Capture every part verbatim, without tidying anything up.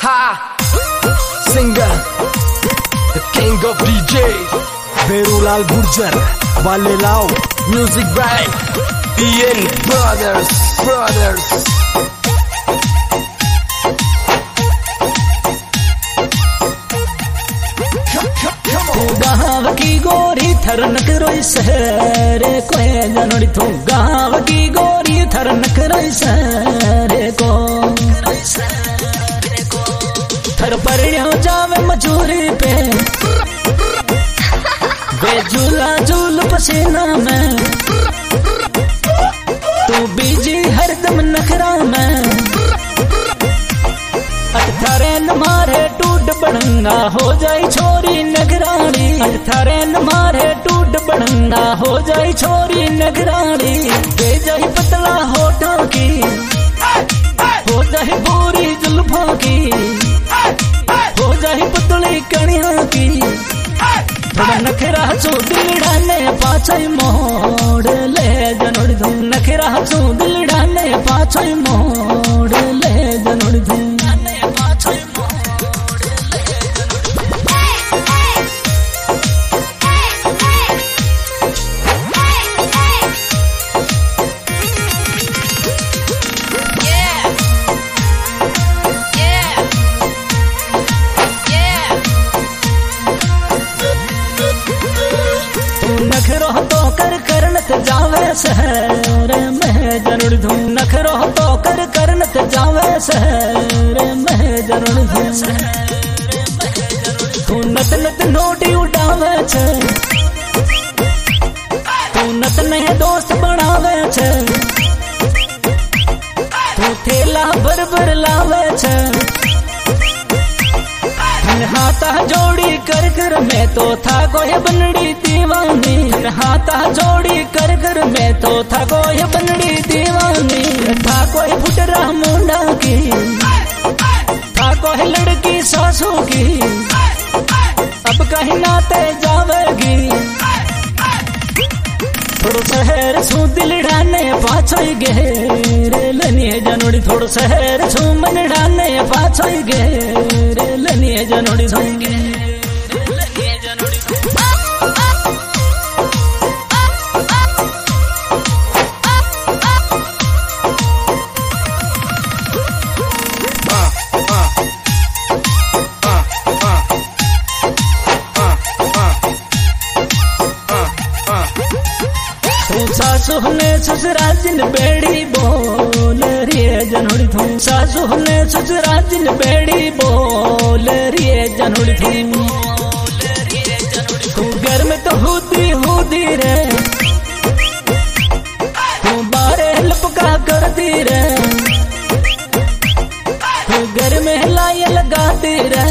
Ha! Singer, the king of D Js, Verulal Gurjar, Wale Lao, music by Ian Brothers, Brothers. गाँव की गोरी थरनक रोई सहरे को जनोड़ी तू गाँव की गोरी थरनक रोई सहरे को थर परिणो जावे मजूरी पे बेझूला झूल पसीना में तू बीजी हरदम नखरा में अठारे न मारे टूट बड़ंगा हो जाई छोरी नगरानी अठारे न मारे टूट बड़ंगा हो जाई छोरी नगरानी दे जाई पतला होठों की हो जाई पूरी जुल्फों की हो जाई पतली कणियों की थोड़ा नखरा चू दिल डाले पाछई मोड़ ले जनोड़ी धूम नखरा चू दिल डाले पाछई मोड़ ले जनोड़ी धूम नखरो तो कर करनत जावे शहर में जरूर धूम नखरो तो कर करनत जावे शहर में जरूर धूम तू नत नत नोटी उड़ावे छे तू नत नए दोस्त बनावे छे तू थेला भर भर लावे छे हाथा जोड़ी कर कर मैं तो था कोई बनड़ी दीवानी हाथा जोड़ी कर कर मैं तो था कोई बनड़ी दीवानी था कोई फुटरा मुंडा की था कोई लड़की सासू की अब कहीं नाते जावेगी थोड़ो शहर छू दिल डाने पाछोई घेरे लनिए जनोड़ी थोड़ो शहर छू मन डाने पाछोई घेरे लनिए जनोड़ी धोंगे लनिए जनोड़ी सासु ने ससुराजिन बेड़ी बोल रिए जनोड़ी धूम सासु ने ससुराजिन बेड़ी बोल रिए जनोड़ी धूम तू घर में तो हुदी हुदी रे तू बारे लपका कर दी रे तू घर में लाय लगाती रे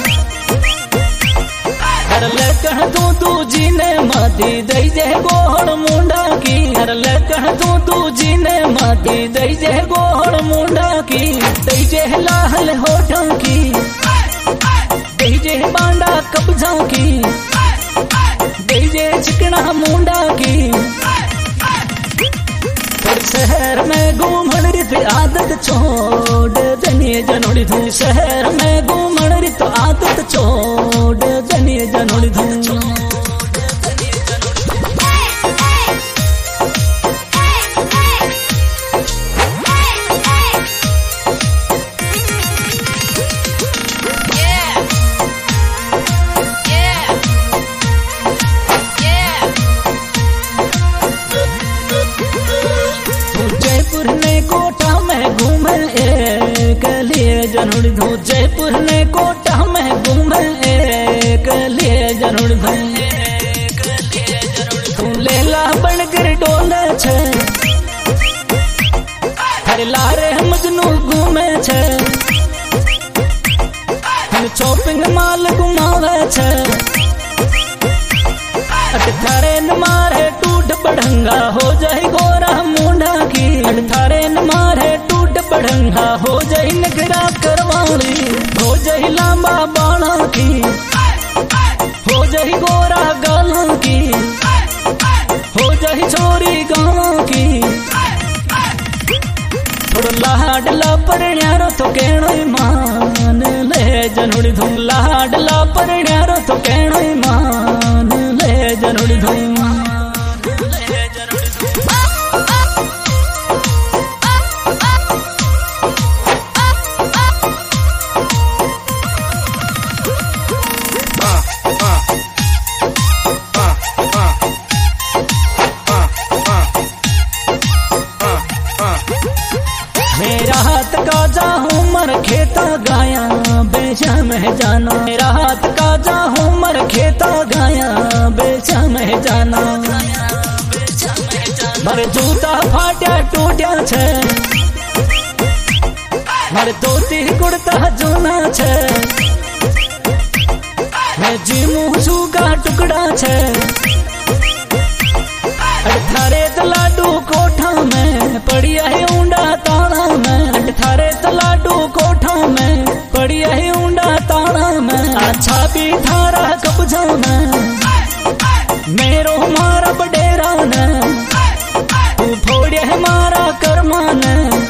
हर लकह तू तू जीने माती दई जे गोहड़ मुंडा की हर लकह तू तू जीने माती दई जे गोहड़ मुंडा की दई जे लाहल होठों की दई जे बांडा कब्जा की दई जे चिकना मुंडा की पर शहर में घूमण रित आदत छोड़ दनिए जनोड़ी धूम शहर में घूमण रित आदत छोड़ दनिए जनोड़ी धूम जयपुर ने कोटा में घूमे एक लिए जनोड़ी धूम जयपुर ने कोटा में घूमे एक लिए जनोड़ी धूम तू लेला बनकर डोले छे हर लारे मजनू घूमे छे हम शॉपिंग माल घुमावे छे अठारे न मारे टूट बढ़ंगा हो जाए गोरा मुंडा की अठारे न मारे टूट बढ़ंगा हो जाए नगरा करवाली हो जाए लांबा बाणा की हो जाए गोरा गालों की हो जाए छोरी गाँव की थोड़ा लाडला पर यारो तो कहनो मान जनुड़ी धूम लाडला परण्यारो तो कहना ही मान ले जनुड़ी धूम मेरा हाथ का जाहूँ मर खेता गाया बेचा में जाना मेरा हाथ का जाहूँ मर खेता गाया बेचा में जाना मर जूता फाटा टूटा छे मर धोती कुर्ता जूना छे मैं जीमू सूगा टुकड़ा छे थारे तलाडू कोठा में पड़िया है ऊंडा ताना में थारे तलाडू कोठा में पड़िया है ऊंडा ताना में अच्छा भी थारा कब्जा में मेरो मारा बडेरा ने तू फोड़िया है मारा कर्मा ने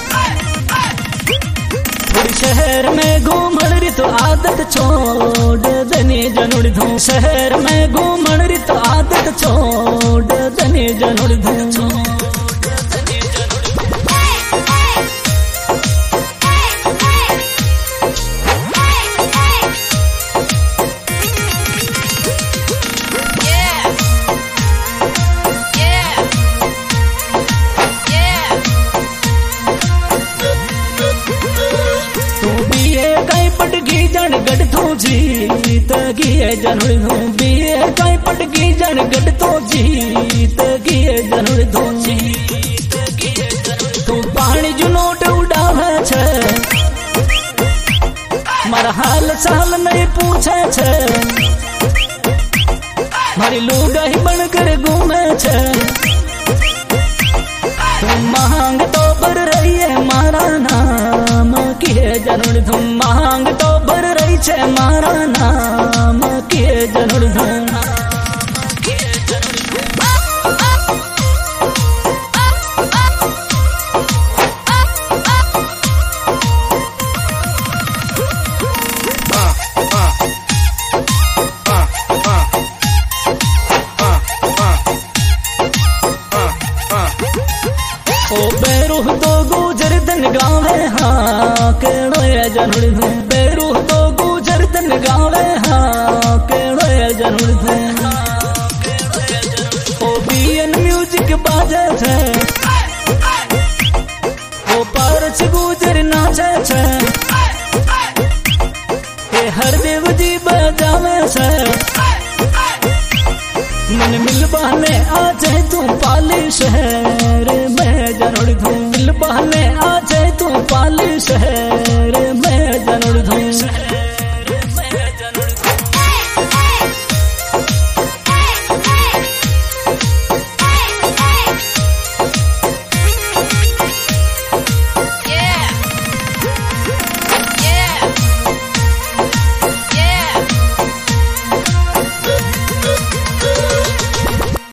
थोड़ी शहर में घूमण री तो आदत छोड़ दनी जनुड़ी धूम शहर में घूमण री तो आदत छोड़ दनी जनुड़ी धूम पटकी जन गढ़ तो जीत गिए जनुड़ी धूम बीए कई पटकी जन गढ़ तो जीत गिए जनुड़ी धूम तू पानी जो नोट उड़ावे छे मारा हाल चाल नहीं पूछे छे मारी लुगाई बनकर घूमे छे तू मांग तो बर रही है मारा नाम किए जनुड़ी धूम मांग तो बर रही छे मारा नाम किए जनुड़ी धूम ओ बेरूह तो गुजर दिन गावे हाँ केड़ो है जनुड़ी धूम बेरूह तो गुजर दिन गावे हाँ केड़ो है जनुड़ी धूम ओ बीएन म्यूजिक बाजे छे ओ पारच गुजर नाचे छे ए हरदेव जी बजावे छे मन मिल बहने आ जाए तू पाली शहर में जनुड़ी धूम मिल बहने आ जाए तू पाली शहर में जनुड़ी धूम